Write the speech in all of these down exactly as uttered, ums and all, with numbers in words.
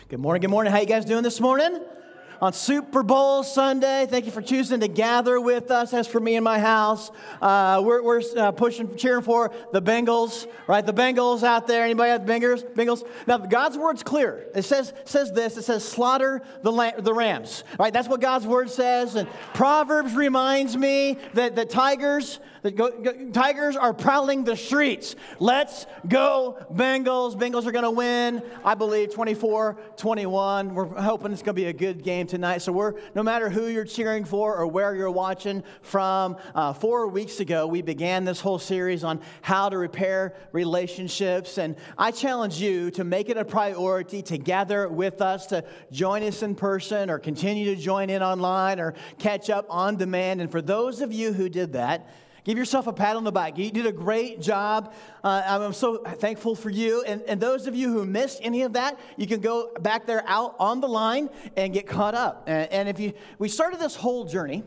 Good morning, good morning. How you guys doing this morning? On Super Bowl Sunday, thank you for choosing to gather with us. As for me and my house, uh, we're, we're uh, pushing, cheering for the Bengals, right? The Bengals out there. Anybody have Bengals? Bengals? Now, God's word's clear. It says says this. It says, slaughter the lamb, the rams, right? That's what God's word says. And Proverbs reminds me that the tigers, that go, go, tigers are prowling the streets. Let's go Bengals. Bengals are going to win, I believe, twenty-four twenty-one. We're hoping it's going to be a good game tonight. So we're, no matter who you're cheering for or where you're watching from, uh, four weeks ago, we began this whole series on how to repair relationships. And I challenge you to make it a priority to gather with us, to join us in person or continue to join in online or catch up on demand. And for those of you who did that, give yourself a pat on the back. You did a great job. Uh, I'm so thankful for you. And, and those of you who missed any of that, you can go back there out on the line and get caught up. And, and if you, we started this whole journey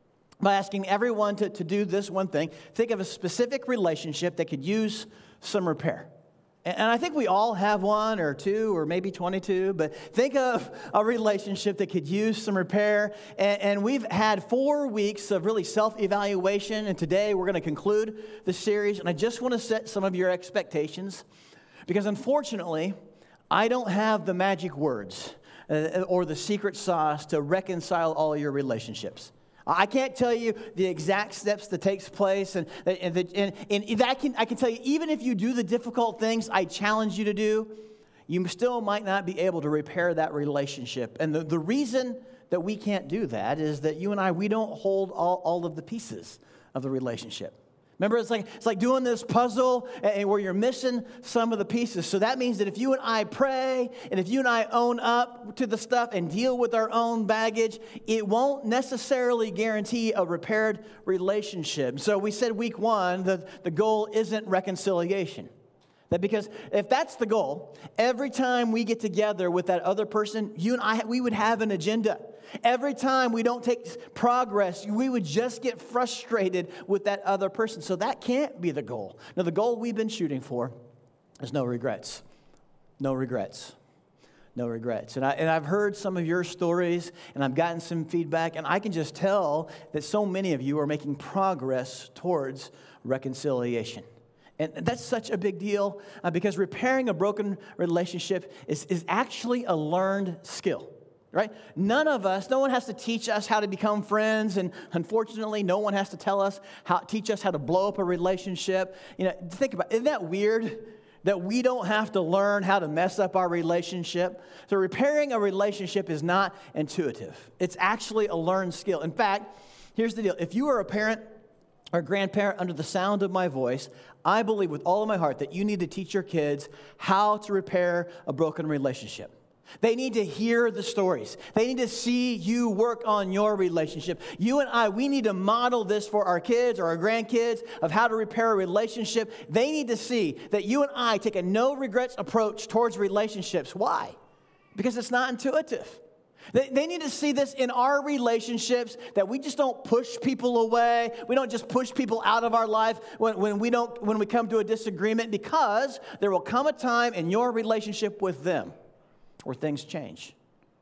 by asking everyone to, to do this one thing. Think of a specific relationship that could use some repair. And I think we all have one or two or maybe twenty-two, but think of a relationship that could use some repair. And, and we've had four weeks of really self-evaluation, and today we're going to conclude the series. And I just want to set some of your expectations because unfortunately, I don't have the magic words uh, or the secret sauce to reconcile all your relationships. I can't tell you the exact steps that takes place, and, and, and, and that can, I can tell you, even if you do the difficult things I challenge you to do, you still might not be able to repair that relationship. And the, the reason that we can't do that is that you and I, we don't hold all, all of the pieces of the relationship. Remember, it's like it's like doing this puzzle and where you're missing some of the pieces. So that means that if you and I pray, and if you and I own up to the stuff and deal with our own baggage, it won't necessarily guarantee a repaired relationship. So we said week one, the, the goal isn't reconciliation. That because if that's the goal, every time we get together with that other person, you and I, we would have an agenda. Every time we don't take progress, we would just get frustrated with that other person. So that can't be the goal. Now, the goal we've been shooting for is no regrets. No regrets. No regrets. And, I, and I've heard some of your stories, and I've gotten some feedback, and I can just tell that so many of you are making progress towards reconciliation. And that's such a big deal uh, because repairing a broken relationship is, is actually a learned skill. Right? None of us, no one has to teach us how to become friends, and unfortunately, no one has to tell us how, teach us how to blow up a relationship. You know, think about it. Isn't that weird that we don't have to learn how to mess up our relationship? So repairing a relationship is not intuitive. It's actually a learned skill. In fact, here's the deal. If you are a parent or grandparent under the sound of my voice, I believe with all of my heart that you need to teach your kids how to repair a broken relationship. They need to hear the stories. They need to see you work on your relationship. You and I, we need to model this for our kids or our grandkids of how to repair a relationship. They need to see that you and I take a no regrets approach towards relationships. Why? Because it's not intuitive. They, they need to see this in our relationships, that we just don't push people away. We don't just push people out of our life when, when we don't when we come to a disagreement, because there will come a time in your relationship with them where things change.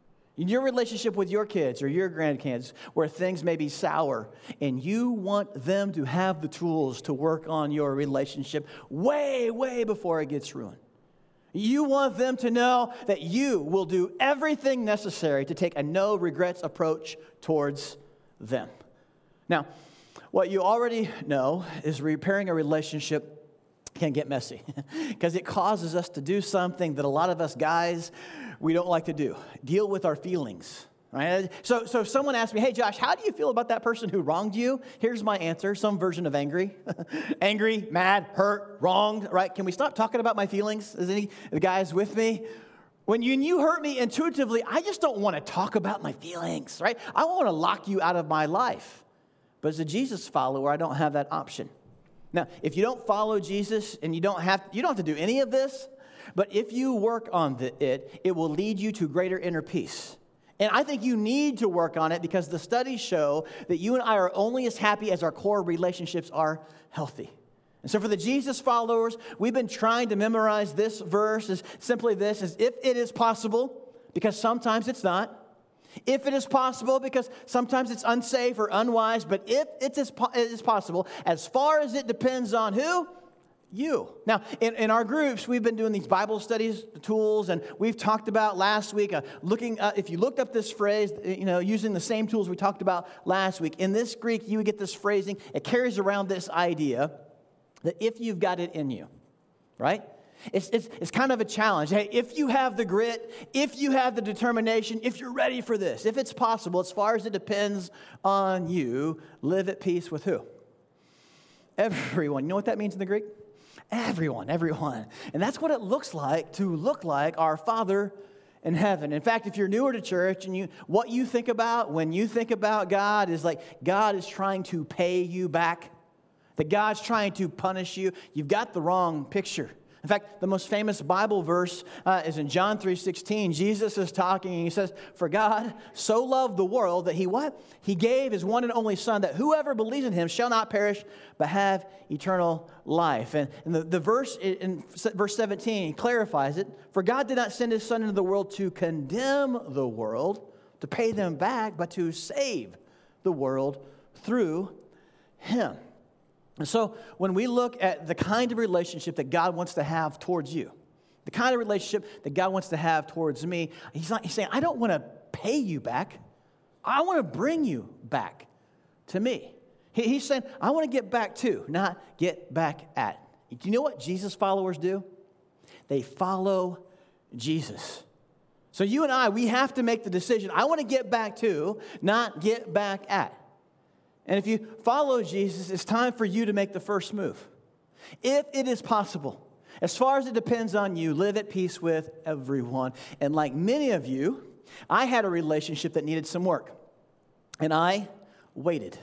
In your relationship with your kids or your grandkids, where things may be sour, and you want them to have the tools to work on your relationship way, way before it gets ruined. You want them to know that you will do everything necessary to take a no regrets approach towards them. Now, what you already know is repairing a relationship can get messy because it causes us to do something that a lot of us guys, we don't like to do. Deal with our feelings, right? So, so if someone asks me, hey, Josh, how do you feel about that person who wronged you? Here's my answer, some version of angry. Angry, mad, hurt, wronged, right? Can we stop talking about my feelings? Is any the guys with me? When you, when you hurt me intuitively, I just don't want to talk about my feelings, right? I want to lock you out of my life. But as a Jesus follower, I don't have that option. Now, if you don't follow Jesus and you don't have you don't have to do any of this, but if you work on the, it, it will lead you to greater inner peace. And I think you need to work on it because the studies show that you and I are only as happy as our core relationships are healthy. And so for the Jesus followers, we've been trying to memorize this verse as simply this, as if it is possible, because sometimes it's not. If it is possible, because sometimes it's unsafe or unwise. But if it is, po- it is possible, as far as it depends on who? You. Now, in, in our groups, we've been doing these Bible studies tools, and we've talked about last week, uh, looking, uh, if you looked up this phrase, you know, using the same tools we talked about last week, in this Greek, you would get this phrasing. It carries around this idea that if you've got it in you, right? It's, it's, it's kind of a challenge. Hey, if you have the grit, if you have the determination, if you're ready for this, if it's possible, as far as it depends on you, live at peace with who? Everyone. You know what that means in the Greek? Everyone, everyone. And that's what it looks like to look like our Father in heaven. In fact, if you're newer to church and you what you think about when you think about God is like God is trying to pay you back, that God's trying to punish you, you've got the wrong picture. In fact, the most famous Bible verse uh, is in John three sixteen. Jesus is talking and he says, "For God so loved the world that he what? He gave his one and only Son, that whoever believes in him shall not perish, but have eternal life." And, and the, the verse in verse seventeen clarifies it. "For God did not send his Son into the world to condemn the world, to pay them back, but to save the world through him." And so when we look at the kind of relationship that God wants to have towards you, the kind of relationship that God wants to have towards me, he's not he's saying, I don't want to pay you back. I want to bring you back to me. He, he's saying, I want to get back to, not get back at. Do you know what Jesus followers do? They follow Jesus. So you and I, we have to make the decision. I want to get back to, not get back at. And if you follow Jesus, it's time for you to make the first move. If it is possible, as far as it depends on you, live at peace with everyone. And like many of you, I had a relationship that needed some work. And I waited.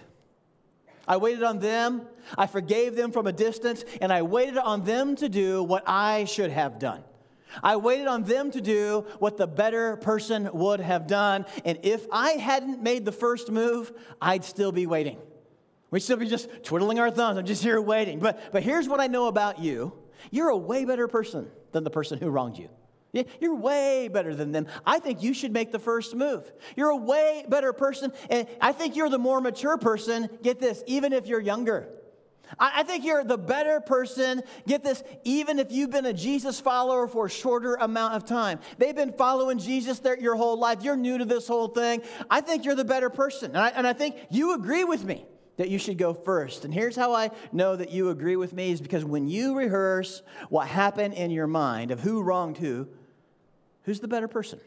I waited on them. I forgave them from a distance. And I waited on them to do what I should have done. I waited on them to do what the better person would have done. And if I hadn't made the first move, I'd still be waiting. We'd still be just twiddling our thumbs. I'm just here waiting. But, but here's what I know about you. You're a way better person than the person who wronged you. You're way better than them. I think you should make the first move. You're a way better person. And I think you're the more mature person. Get this, even if you're younger. I think you're the better person, get this, even if you've been a Jesus follower for a shorter amount of time. They've been following Jesus their, your whole life. You're new to this whole thing. I think you're the better person. And I, and I think you agree with me that you should go first. And here's how I know that you agree with me is because when you rehearse what happened in your mind of who wronged who, who's the better person?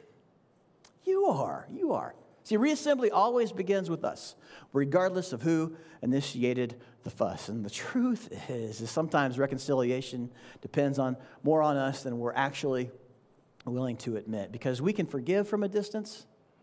You are. You are. See, reassembly always begins with us, regardless of who initiated the fuss. And the truth is, is sometimes reconciliation depends on more on us than we're actually willing to admit. Because we can forgive from a distance.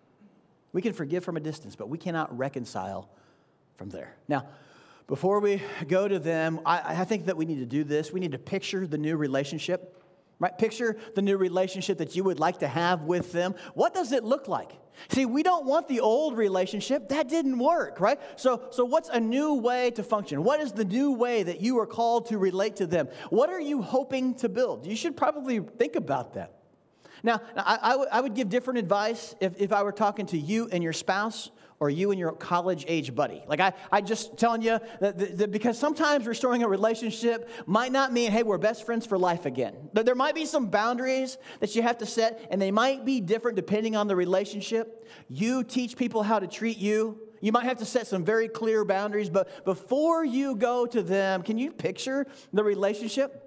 We can forgive from a distance, but we cannot reconcile from there. Now, before we go to them, I, I think that we need to do this. We need to picture the new relationship. Right? Picture the new relationship that you would like to have with them. What does it look like? See, we don't want the old relationship. That didn't work, right? So, so what's a new way to function? What is the new way that you are called to relate to them? What are you hoping to build? You should probably think about that. Now, I, I, w- I would give different advice if, if I were talking to you and your spouse or you and your college-age buddy. Like I, I just telling you that, that, that because sometimes restoring a relationship might not mean, hey, we're best friends for life again. There might be some boundaries that you have to set, and they might be different depending on the relationship. You teach people how to treat you. You might have to set some very clear boundaries, but before you go to them, can you picture the relationship?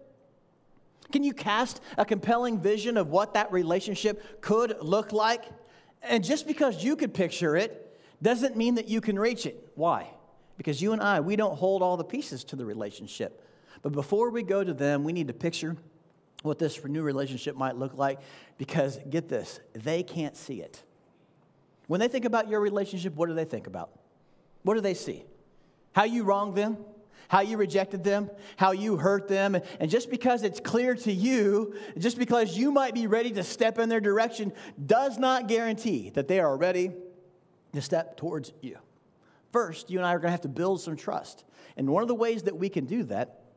Can you cast a compelling vision of what that relationship could look like? And just because you could picture it doesn't mean that you can reach it. Why? Because you and I, we don't hold all the pieces to the relationship. But before we go to them, we need to picture what this new relationship might look like. Because get this, they can't see it. When they think about your relationship, what do they think about? What do they see? How you wronged them? How you rejected them, how you hurt them. And just because it's clear to you, just because you might be ready to step in their direction, does not guarantee that they are ready to step towards you. First, you and I are going to have to build some trust. And one of the ways that we can do that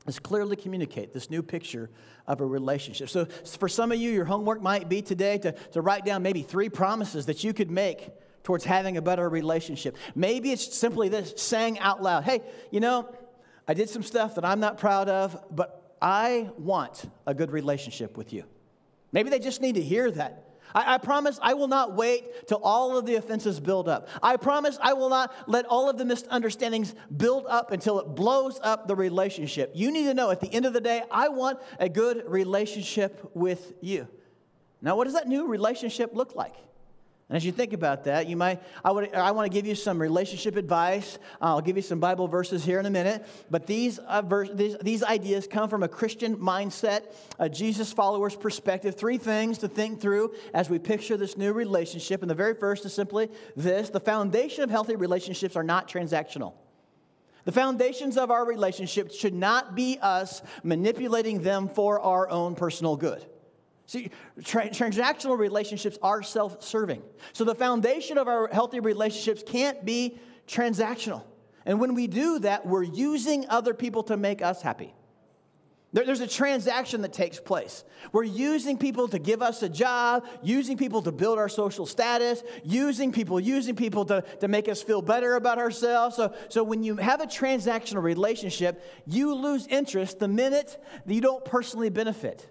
is clearly communicate this new picture of a relationship. So for some of you, your homework might be today to, to write down maybe three promises that you could make towards having a better relationship. Maybe it's simply this, saying out loud, hey, you know, I did some stuff that I'm not proud of, but I want a good relationship with you. Maybe they just need to hear that. I, I promise I will not wait till all of the offenses build up. I promise I will not let all of the misunderstandings build up until it blows up the relationship. You need to know at the end of the day, I want a good relationship with you. Now, what does that new relationship look like? And as you think about that, you might, I would, I want to give you some relationship advice. Uh, I'll give you some Bible verses here in a minute. But these, uh, vers- these, these ideas come from a Christian mindset, a Jesus follower's perspective. Three things to think through as we picture this new relationship. And the very first is simply this: the foundation of healthy relationships are not transactional. The foundations of our relationships should not be us manipulating them for our own personal good. See, tra- transactional relationships are self-serving. So the foundation of our healthy relationships can't be transactional. And when we do that, we're using other people to make us happy. There, there's a transaction that takes place. We're using people to give us a job, using people to build our social status, using people, using people to, to make us feel better about ourselves. So, so when you have a transactional relationship, you lose interest the minute that you don't personally benefit.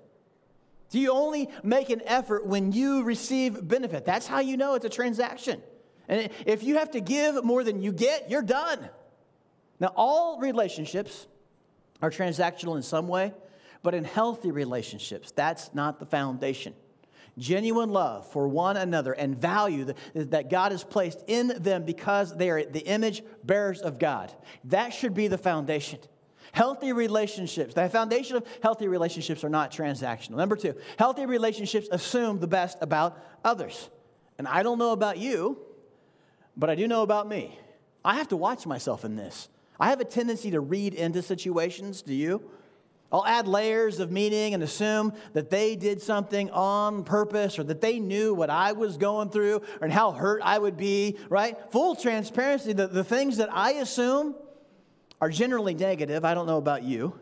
So you only make an effort when you receive benefit. That's how you know it's a transaction. And if you have to give more than you get, you're done. Now, all relationships are transactional in some way, but in healthy relationships, that's not the foundation. Genuine love for one another and value that God has placed in them because they are the image bearers of God. That should be the foundation. Healthy relationships, the foundation of healthy relationships are not transactional. Number two, healthy relationships assume the best about others. And I don't know about you, but I do know about me. I have to watch myself in this. I have a tendency to read into situations. Do you? I'll add layers of meaning and assume that they did something on purpose or that they knew what I was going through and how hurt I would be, right? Full transparency, the, the things that I assume are generally negative. I don't know about you.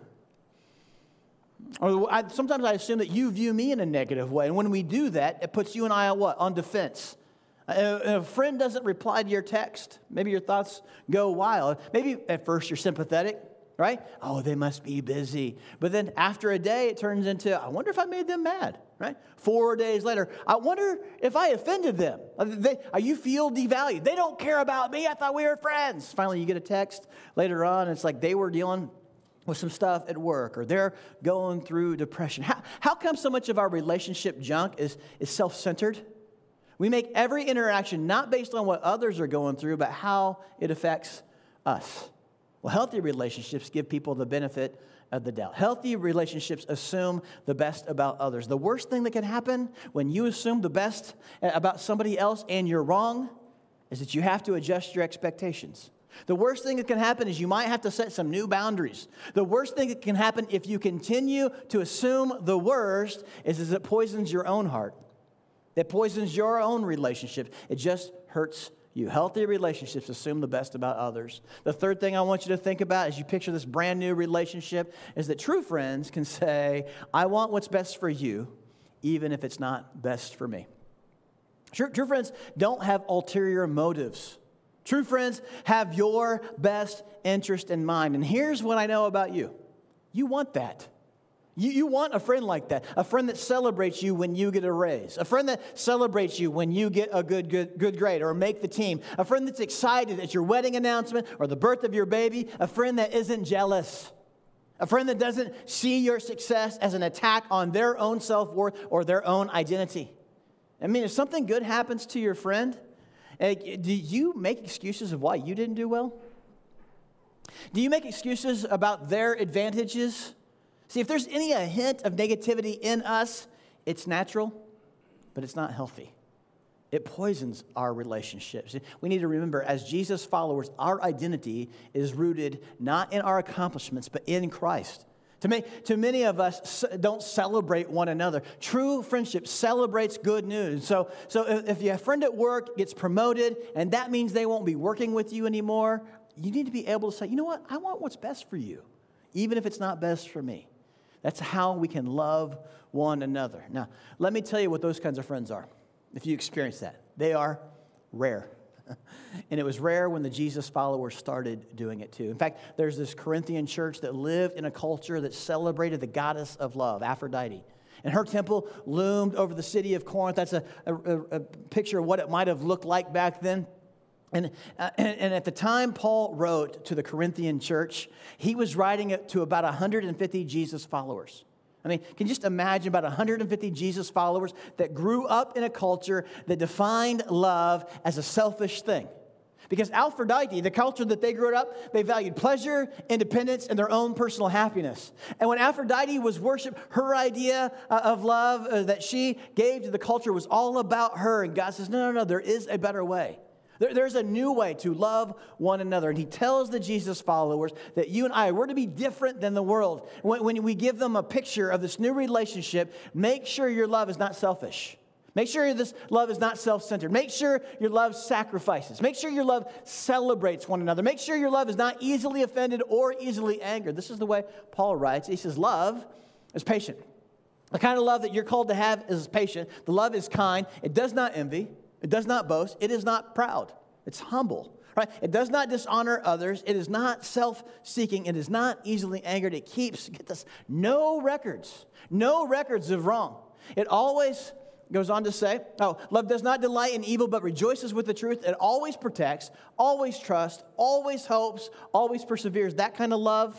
Or I, sometimes I assume that you view me in a negative way. And when we do that, it puts you and I on what? On defense. Uh, if a friend doesn't reply to your text, maybe your thoughts go wild. Maybe at first you're sympathetic, right? Oh, they must be busy. But then after a day, it turns into, I wonder if I made them mad, right? Four days later, I wonder if I offended them. They, you feel devalued. They don't care about me. I thought we were friends. Finally, you get a text later on. It's like they were dealing with some stuff at work or they're going through depression. How, how come so much of our relationship junk is, is self-centered? We make every interaction not based on what others are going through, but how it affects us. Well, healthy relationships give people the benefit of the doubt. Healthy relationships assume the best about others. The worst thing that can happen when you assume the best about somebody else and you're wrong is that you have to adjust your expectations. The worst thing that can happen is you might have to set some new boundaries. The worst thing that can happen if you continue to assume the worst is, is it poisons your own heart. It poisons your own relationship. It just hurts you. Healthy relationships assume the best about others. The third thing I want you to think about as you picture this brand new relationship is that true friends can say, I want what's best for you, even if it's not best for me. True, true friends don't have ulterior motives. True friends have your best interest in mind. And here's what I know about you. You want that. You, you want a friend like that, a friend that celebrates you when you get a raise, a friend that celebrates you when you get a good, good, good grade or make the team, a friend that's excited at your wedding announcement or the birth of your baby, a friend that isn't jealous, a friend that doesn't see your success as an attack on their own self-worth or their own identity. I mean, if something good happens to your friend, do you make excuses of why you didn't do well? Do you make excuses about their advantages? See, if there's any a hint of negativity in us, it's natural, but it's not healthy. It poisons our relationships. We need to remember, as Jesus followers, our identity is rooted not in our accomplishments, but in Christ. To many, to many of us, don't celebrate one another. True friendship celebrates good news. So, so if your friend at work gets promoted, and that means they won't be working with you anymore, you need to be able to say, you know what, I want what's best for you. even if it's not best for me. That's how we can love one another. Now, let me tell you what those kinds of friends are, if you experience that. They are rare. And it was rare when the Jesus followers started doing it too. In fact, there's this Corinthian church that lived in a culture that celebrated the goddess of love, Aphrodite. And her temple loomed over the city of Corinth. That's a, a, a picture of what it might have looked like back then. And, uh, and, and at the time Paul wrote to the Corinthian church, he was writing it to about one hundred fifty Jesus followers. I mean, can you just imagine about one hundred fifty Jesus followers that grew up in a culture that defined love as a selfish thing? Because Aphrodite, the culture that they grew up, they valued pleasure, independence, and their own personal happiness. And when Aphrodite was worshipped, her idea uh, of love uh, that she gave to the culture was all about her. And God says, no, no, no, there is a better way. There, there's a new way to love one another. And he tells the Jesus followers that you and I, we're to be different than the world. When, when we give them a picture of this new relationship, make sure your love is not selfish. Make sure this love is not self-centered. Make sure your love sacrifices. Make sure your love celebrates one another. Make sure your love is not easily offended or easily angered. This is the way Paul writes. He says, love is patient. The kind of love that you're called to have is patient. The love is kind. It does not envy. It does not boast. It is not proud. It's humble. Right? It does not dishonor others. It is not self-seeking. It is not easily angered. It keeps, get this, no records. No records of wrong. It always goes on to say, oh, love does not delight in evil, but rejoices with the truth. It always protects, always trusts, always hopes, always perseveres. That kind of love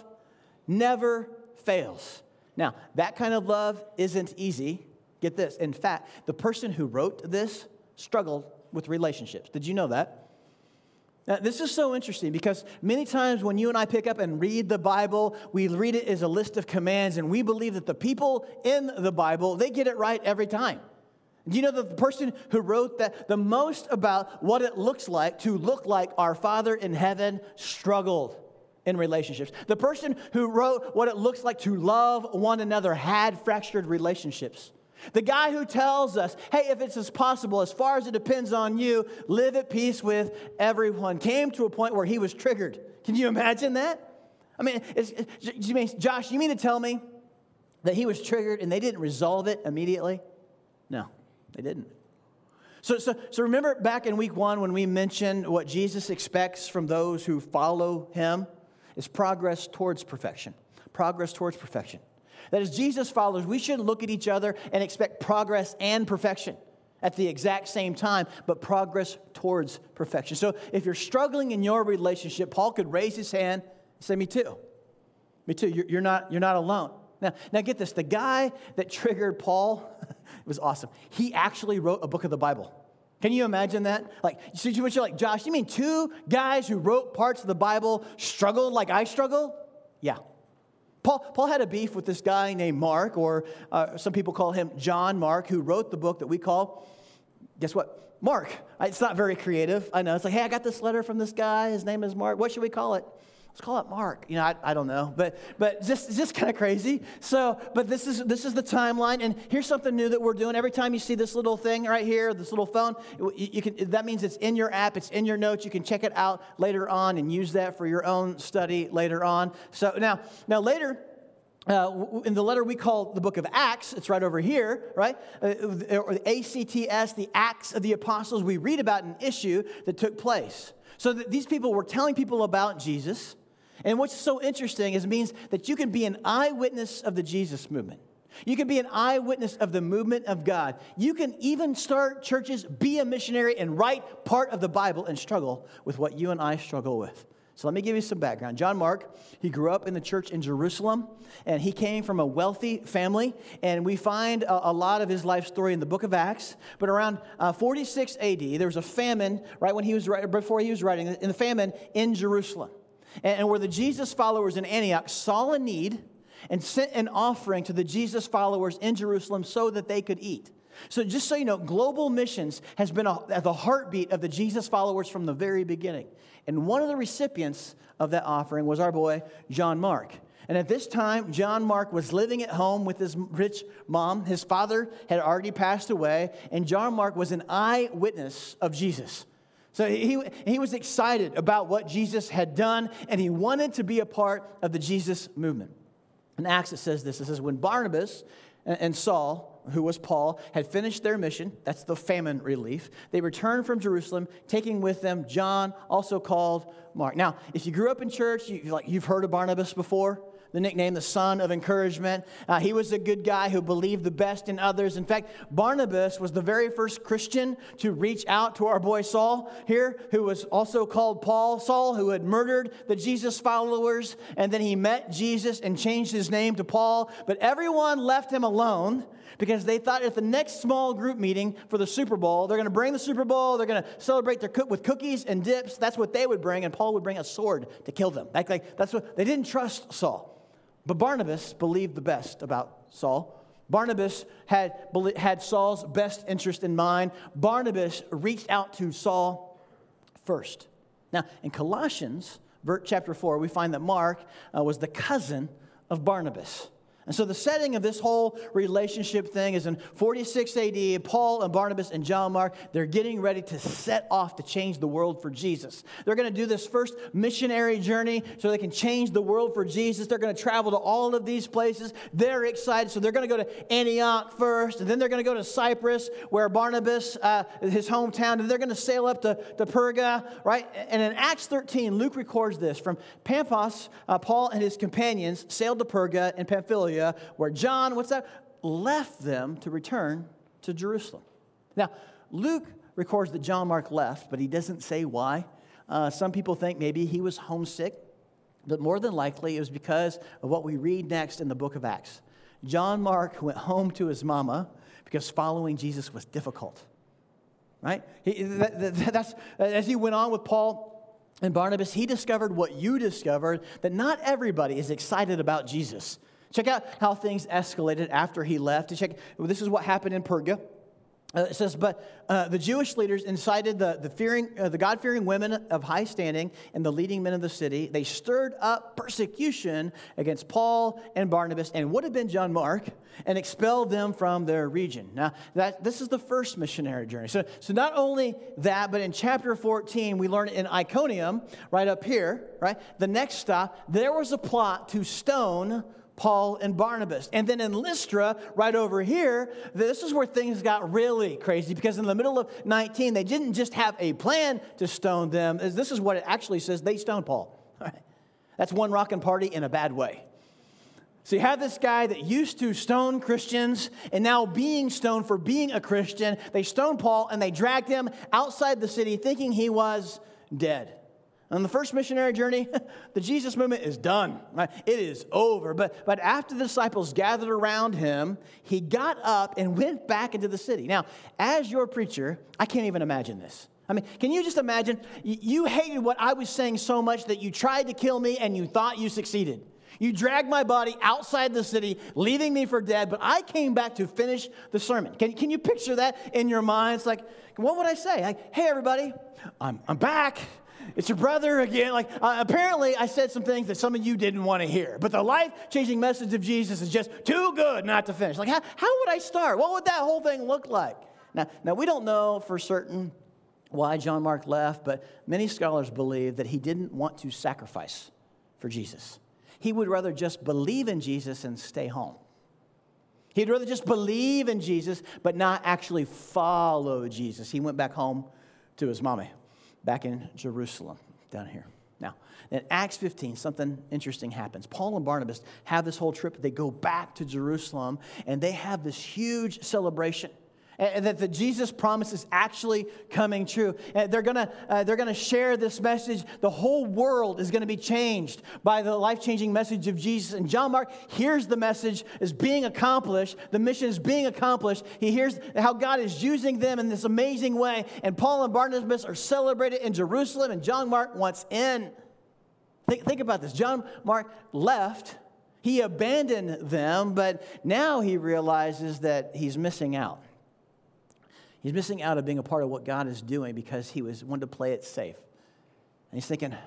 never fails. Now, that kind of love isn't easy. Get this. In fact, the person who wrote this struggled with relationships. Did you know that? Now, this is so interesting because many times when you and I pick up and read the Bible, we read it as a list of commands, and we believe that the people in the Bible, they get it right every time. Do you know that the person who wrote that the most about what it looks like to look like our Father in heaven struggled in relationships? The person who wrote what it looks like to love one another had fractured relationships. The guy who tells us, hey, if it's as possible, as far as it depends on you, live at peace with everyone, came to a point where he was triggered. Can you imagine that? I mean, it's, it's, you mean, Josh, you mean to tell me that he was triggered and they didn't resolve it immediately? No. They didn't. So, so, so remember back in week one when we mentioned what Jesus expects from those who follow him is progress towards perfection. Progress towards perfection. That as Jesus followers, we shouldn't look at each other and expect progress and perfection at the exact same time, but progress towards perfection. So if you're struggling in your relationship, Paul could raise his hand and say, me too. Me too. You're, you're not, you're not alone. Now, now get this. The guy that triggered Paul, it was awesome. He actually wrote a book of the Bible. Can you imagine that? Like, so you're like, Josh, you mean two guys who wrote parts of the Bible struggled like I struggle? Yeah. Paul, Paul had a beef with this guy named Mark, or uh, some people call him John Mark, who wrote the book that we call, guess what? Mark. It's not very creative. I know. It's like, hey, I got this letter from this guy. His name is Mark. What should we call it? Let's call it Mark. You know, I, I don't know, but but just just kind of crazy. So, but this is this is the timeline, and here's something new that we're doing. Every time you see this little thing right here, this little phone, you, you can. That means it's in your app, it's in your notes. You can check it out later on and use that for your own study later on. So now, now later. Uh, in the letter we call the book of Acts, it's right over here, right? Uh, or the A C T S, the Acts of the Apostles, we read about an issue that took place. So that these people were telling people about Jesus. And what's so interesting is it means that you can be an eyewitness of the Jesus movement. You can be an eyewitness of the movement of God. You can even start churches, be a missionary, and write part of the Bible and struggle with what you and I struggle with. So let me give you some background. John Mark, he grew up in the church in Jerusalem, and he came from a wealthy family, and we find a, a lot of his life story in the book of Acts. But around uh, forty-six A D, there was a famine right when he was before he was writing, in the famine in Jerusalem, and, and where the Jesus followers in Antioch saw a need and sent an offering to the Jesus followers in Jerusalem so that they could eat. So just so you know, global missions has been a, at the heartbeat of the Jesus followers from the very beginning. And one of the recipients of that offering was our boy, John Mark. And at this time, John Mark was living at home with his rich mom. His father had already passed away, and John Mark was an eyewitness of Jesus. So he, he was excited about what Jesus had done, and he wanted to be a part of the Jesus movement. In Acts, it says this. It says, when Barnabas and Saul, who was Paul, had finished their mission, that's the famine relief, they returned from Jerusalem, taking with them John, also called Mark. Now, if you grew up in church, you, like, you've heard of Barnabas before. The nickname, the son of encouragement. Uh, he was a good guy who believed the best in others. In fact, Barnabas was the very first Christian to reach out to our boy Saul here, who was also called Paul. Saul, who had murdered the Jesus followers, and then he met Jesus and changed his name to Paul. But everyone left him alone because they thought at the next small group meeting for the Super Bowl, they're going to bring the Super Bowl, they're going to celebrate their cook with cookies and dips. That's what they would bring, and Paul would bring a sword to kill them. Like, like that's what they didn't trust Saul. But Barnabas believed the best about Saul. Barnabas had, had Saul's best interest in mind. Barnabas reached out to Saul first. Now, in Colossians, chapter four, we find that Mark uh, was the cousin of Barnabas. And so the setting of this whole relationship thing is in forty-six A D, Paul and Barnabas and John Mark, they're getting ready to set off to change the world for Jesus. They're going to do this first missionary journey so they can change the world for Jesus. They're going to travel to all of these places. They're excited. So they're going to go to Antioch first, and then they're going to go to Cyprus, where Barnabas, uh, his hometown, and they're going to sail up to, to Perga, right? And in Acts thirteen, Luke records this. From Paphos, uh, Paul and his companions sailed to Perga in Pamphylia, where John, what's that, left them to return to Jerusalem. Now, Luke records that John Mark left, but he doesn't say why. Uh, some people think maybe he was homesick, but more than likely it was because of what we read next in the book of Acts. John Mark went home to his mama because following Jesus was difficult, right? He, that, that, that's, as he went on with Paul and Barnabas, he discovered what you discovered, that not everybody is excited about Jesus. Check out how things escalated after he left. Check, well, this is what happened in Perga. Uh, it says, but uh, the Jewish leaders incited the, the, fearing, uh, the God-fearing women of high standing and the leading men of the city. They stirred up persecution against Paul and Barnabas and would have been John Mark and expelled them from their region. Now, that this is the first missionary journey. So, so not only that, but in chapter fourteen, we learn in Iconium, right up here, right, the next stop, there was a plot to stone Paul and Barnabas. And then in Lystra, right over here, this is where things got really crazy, because in the middle of nineteen, they didn't just have a plan to stone them. This is what it actually says. They stoned Paul. That's one rockin' party in a bad way. So you have this guy that used to stone Christians and now being stoned for being a Christian. They stoned Paul and they dragged him outside the city thinking he was dead. On the first missionary journey, the Jesus movement is done. Right? It is over. But, but after the disciples gathered around him, he got up and went back into the city. Now, as your preacher, I can't even imagine this. I mean, can you just imagine? You hated what I was saying so much that you tried to kill me and you thought you succeeded. You dragged my body outside the city, leaving me for dead, but I came back to finish the sermon. Can, can you picture that in your mind? It's like, what would I say? Like, hey, everybody, I'm, I'm back. It's your brother again. Like, uh, apparently I said some things that some of you didn't want to hear, but the life-changing message of Jesus is just too good not to finish. Like, how, how would I start? What would that whole thing look like? Now, now, we don't know for certain why John Mark left, but many scholars believe that he didn't want to sacrifice for Jesus. He would rather just believe in Jesus and stay home. He'd rather just believe in Jesus, but not actually follow Jesus. He went back home to his mommy, back in Jerusalem, down here. Now, in Acts fifteen, something interesting happens. Paul and Barnabas have this whole trip. They go back to Jerusalem, and they have this huge celebration. And that the Jesus promise is actually coming true. And they're gonna uh, they're gonna share this message. The whole world is gonna be changed by the life-changing message of Jesus. And John Mark hears the message is being accomplished. The mission is being accomplished. He hears how God is using them in this amazing way. And Paul and Barnabas are celebrated in Jerusalem, and John Mark wants in. Think, think about this. John Mark left. He abandoned them, but now he realizes that he's missing out. He's missing out of being a part of what God is doing because he was wanted to play it safe. And he's thinking,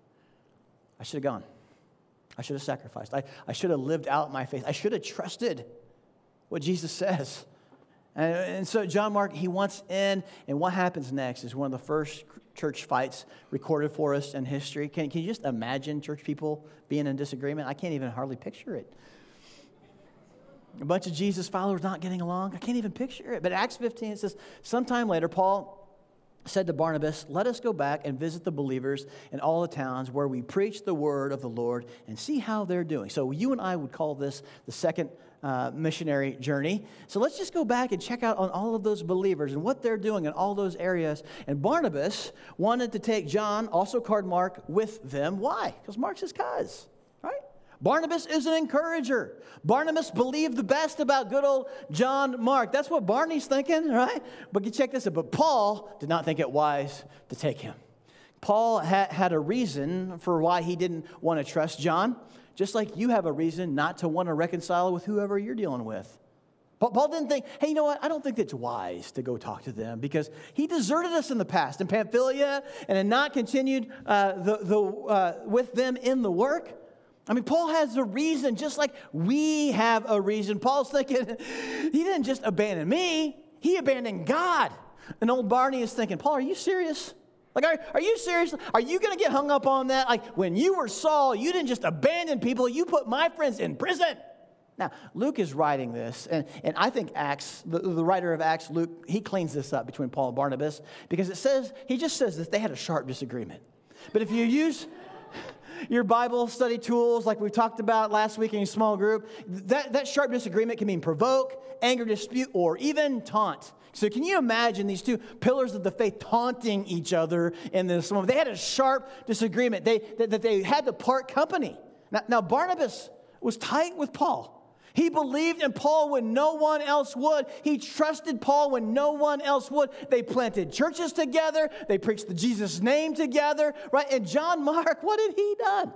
I should have gone. I should have sacrificed. I, I should have lived out my faith. I should have trusted what Jesus says. And, and so John Mark, he wants in, and what happens next is one of the first church fights recorded for us in history. Can, can you just imagine church people being in disagreement? I can't even hardly picture it. A bunch of Jesus followers not getting along. I can't even picture it. But Acts fifteen, it says, sometime later, Paul said to Barnabas, let us go back and visit the believers in all the towns where we preach the word of the Lord and see how they're doing. So you and I would call this the second uh, missionary journey. So let's just go back and check out on all of those believers and what they're doing in all those areas. And Barnabas wanted to take John, also called Mark, with them. Why? Because Mark's his cuz, right? Barnabas is an encourager. Barnabas believed the best about good old John Mark. That's what Barney's thinking, right? But you check this out. But Paul did not think it wise to take him. Paul ha- had a reason for why he didn't want to trust John, just like you have a reason not to want to reconcile with whoever you're dealing with. Paul didn't think, hey, you know what? I don't think it's wise to go talk to them because he deserted us in the past in Pamphylia and had not continued uh, the, the, uh, with them in the work. I mean, Paul has a reason, just like we have a reason. Paul's thinking, he didn't just abandon me, he abandoned God. And old Barney is thinking, Paul, are you serious? Like, are, are you serious? Are you going to get hung up on that? Like, when you were Saul, you didn't just abandon people, you put my friends in prison. Now, Luke is writing this, and, and I think Acts, the, the writer of Acts, Luke, he cleans this up between Paul and Barnabas, because it says, he just says that they had a sharp disagreement. But if you use your Bible study tools like we talked about last week in a small group, that, that sharp disagreement can mean provoke, anger, dispute, or even taunt. So can you imagine these two pillars of the faith taunting each other in this moment? They had a sharp disagreement. They, that, that they had to part company. Now, now, Barnabas was tight with Paul. He believed in Paul when no one else would. He trusted Paul when no one else would. They planted churches together. They preached the Jesus name together, right? And John Mark, what had he done?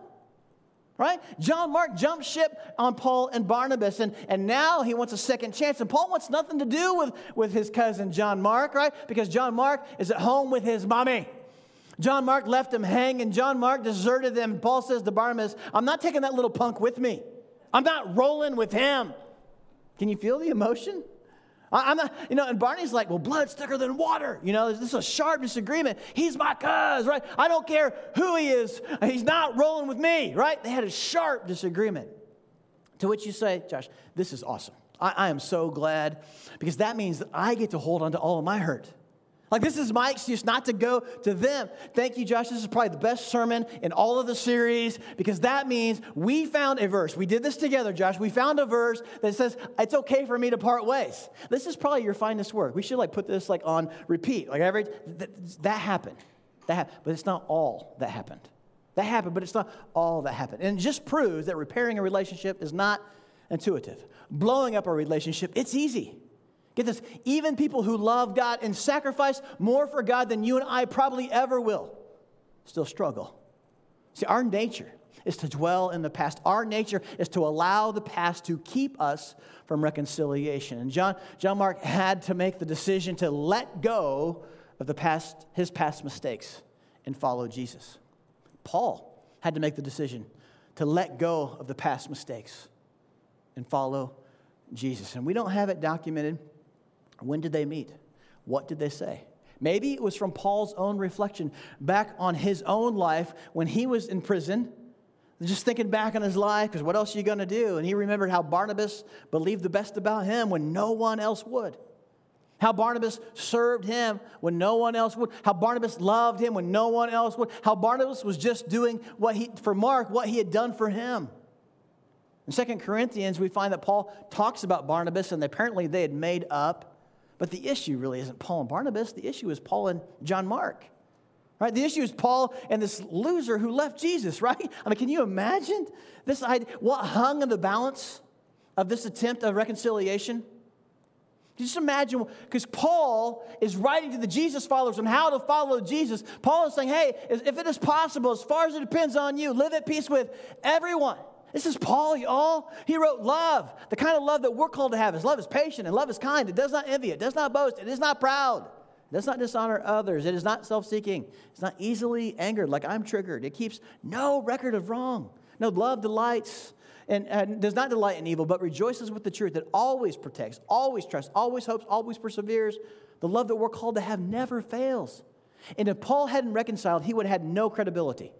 Right? John Mark jumped ship on Paul and Barnabas, and, and now he wants a second chance. And Paul wants nothing to do with, with his cousin John Mark, right? Because John Mark is at home with his mommy. John Mark left him hanging. John Mark deserted them. Paul says to Barnabas, I'm not taking that little punk with me. I'm not rolling with him. Can you feel the emotion? I, I'm not, you know, and Barney's like, well, blood's thicker than water. You know, this is a sharp disagreement. He's my cuz, right? I don't care who he is. He's not rolling with me, right? They had a sharp disagreement. To which you say, Josh, this is awesome. I, I am so glad because that means that I get to hold on to all of my hurt. Like, this is my excuse not to go to them. Thank you, Josh. This is probably the best sermon in all of the series because that means we found a verse. We did this together, Josh. We found a verse that says it's okay for me to part ways. This is probably your finest work. We should like put this like on repeat. Like every that, that happened. That happened. But it's not all that happened. That happened, but it's not all that happened. And it just proves that repairing a relationship is not intuitive. Blowing up a relationship, it's easy. Get this, even people who love God and sacrifice more for God than you and I probably ever will, still struggle. See, our nature is to dwell in the past. Our nature is to allow the past to keep us from reconciliation. And John, John Mark had to make the decision to let go of the past, his past mistakes and follow Jesus. Paul had to make the decision to let go of the past mistakes and follow Jesus. And we don't have it documented. When did they meet? What did they say? Maybe it was from Paul's own reflection back on his own life when he was in prison, just thinking back on his life, because what else are you going to do? And he remembered how Barnabas believed the best about him when no one else would. How Barnabas served him when no one else would. How Barnabas loved him when no one else would. How Barnabas was just doing what he, for Mark, what he had done for him. In Second Corinthians, we find that Paul talks about Barnabas, and apparently they had made up. But the issue really isn't Paul and Barnabas. The issue is Paul and John Mark. Right? The issue is Paul and this loser who left Jesus, right? I mean, can you imagine this idea? What hung in the balance of this attempt of reconciliation? Just imagine, because Paul is writing to the Jesus followers on how to follow Jesus. Paul is saying, hey, if it is possible, as far as it depends on you, live at peace with everyone. This is Paul, y'all. He wrote love. The kind of love that we're called to have is love is patient and love is kind. It does not envy. It does not boast. It is not proud. It does not dishonor others. It is not self-seeking. It's not easily angered like I'm triggered. It keeps no record of wrong. No, love delights and, and does not delight in evil, but rejoices with the truth, that always protects, always trusts, always hopes, always perseveres. The love that we're called to have never fails. And if Paul hadn't reconciled, he would have had no credibility.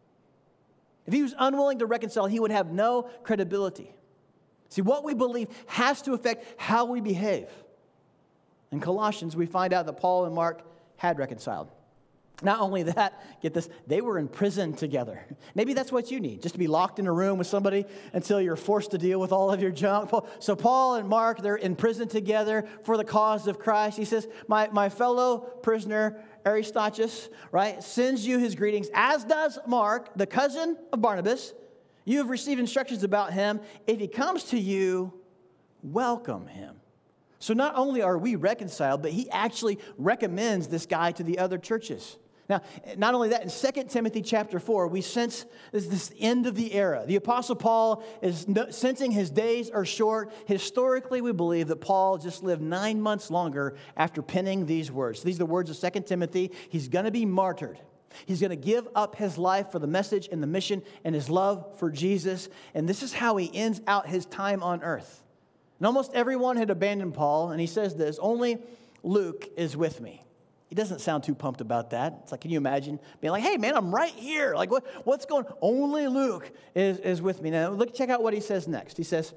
If he was unwilling to reconcile, he would have no credibility. See, what we believe has to affect how we behave. In Colossians, we find out that Paul and Mark had reconciled. Not only that, get this, they were in prison together. Maybe that's what you need, just to be locked in a room with somebody until you're forced to deal with all of your junk. So Paul and Mark, they're in prison together for the cause of Christ. He says, my, my fellow prisoner, Aristarchus, right, sends you his greetings, as does Mark, the cousin of Barnabas. You have received instructions about him. If he comes to you, welcome him. So not only are we reconciled, but he actually recommends this guy to the other churches. Now, not only that, in Second Timothy chapter four, we sense this, this end of the era. The Apostle Paul is no, sensing his days are short. Historically, we believe that Paul just lived nine months longer after penning these words. These are the words of Second Timothy. He's going to be martyred. He's going to give up his life for the message and the mission and his love for Jesus. And this is how he ends out his time on earth. And almost everyone had abandoned Paul, and he says this, only Luke is with me. He doesn't sound too pumped about that. It's like, can you imagine being like, hey, man, I'm right here. Like, what, what's going on? Only Luke is, is with me. Now, look, check out what he says next. He says,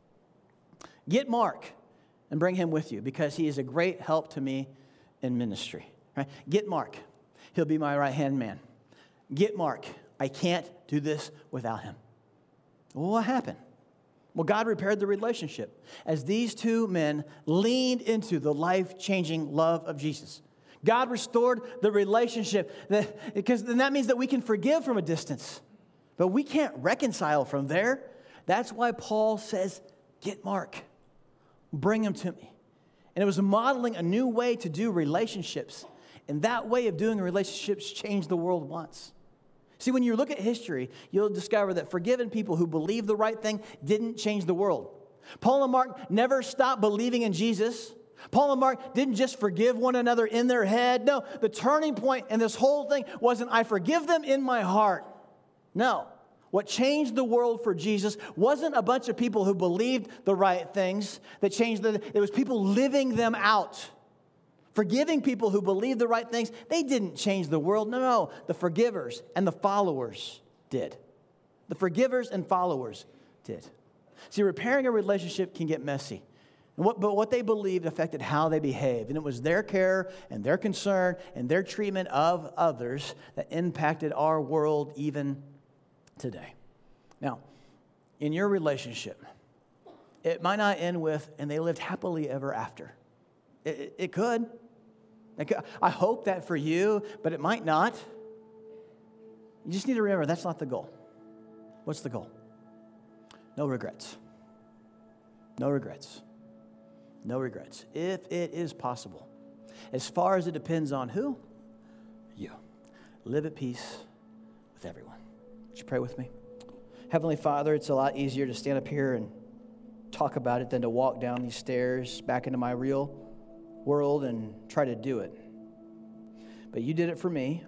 get Mark and bring him with you because he is a great help to me in ministry. Right? Get Mark. He'll be my right-hand man. Get Mark. I can't do this without him. Well, what happened? Well, God repaired the relationship as these two men leaned into the life-changing love of Jesus. God restored the relationship that, because then that means that we can forgive from a distance, but we can't reconcile from there. That's why Paul says, get Mark, bring him to me. And it was modeling a new way to do relationships. And that way of doing relationships changed the world once. See, when you look at history, you'll discover that forgiven people who believe the right thing didn't change the world. Paul and Mark never stopped believing in Jesus. Paul and Mark didn't just forgive one another in their head. No, the turning point in this whole thing wasn't, I forgive them in my heart. No. What changed the world for Jesus wasn't a bunch of people who believed the right things that changed the, it was people living them out. Forgiving people who believed the right things, they didn't change the world. No, no, the forgivers and the followers did. The forgivers and followers did. See, repairing a relationship can get messy. And what, but what they believed affected how they behaved. And it was their care and their concern and their treatment of others that impacted our world even today. Now, in your relationship, it might not end with, and they lived happily ever after. It, it, it could. It could. I hope that for you, but it might not. You just need to remember, that's not the goal. What's the goal? No regrets. No regrets. No regrets. If it is possible. As far as it depends on who? You. Live at peace with everyone. Would you pray with me? Heavenly Father, it's a lot easier to stand up here and talk about it than to walk down these stairs back into my real world and try to do it. But you did it for me.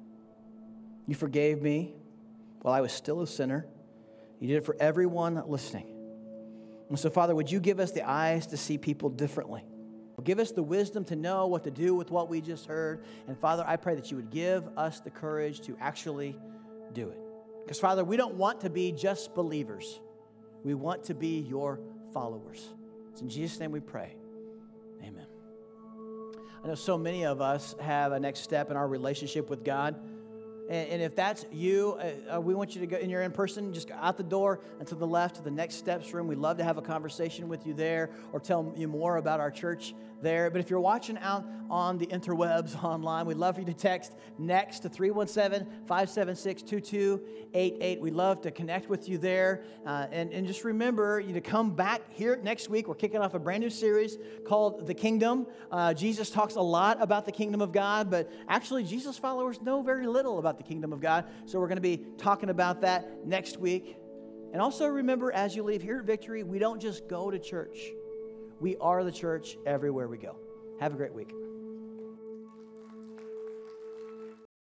You forgave me while I was still a sinner. You did it for everyone listening. And so, Father, would you give us the eyes to see people differently? Give us the wisdom to know what to do with what we just heard. And, Father, I pray that you would give us the courage to actually do it. Because, Father, we don't want to be just believers. We want to be your followers. It's in Jesus' name we pray. Amen. I know so many of us have a next step in our relationship with God. And, and if that's you, uh, we want you to go, and you're in person, just go out the door and to the left to the next steps room. We'd love to have a conversation with you there or tell you more about our church there. But if you're watching out on the interwebs online, we'd love for you to text NEXT to three one seven, five seven six, two two eight eight. We'd love to connect with you there. Uh, and, and just remember you to come back here next week. We're kicking off a brand new series called The Kingdom. Uh, Jesus talks a lot about the kingdom of God, but actually Jesus followers know very little about the kingdom of God. So we're going to be talking about that next week. And also remember, as you leave here at Victory, we don't just go to church. We are the church everywhere we go. Have a great week.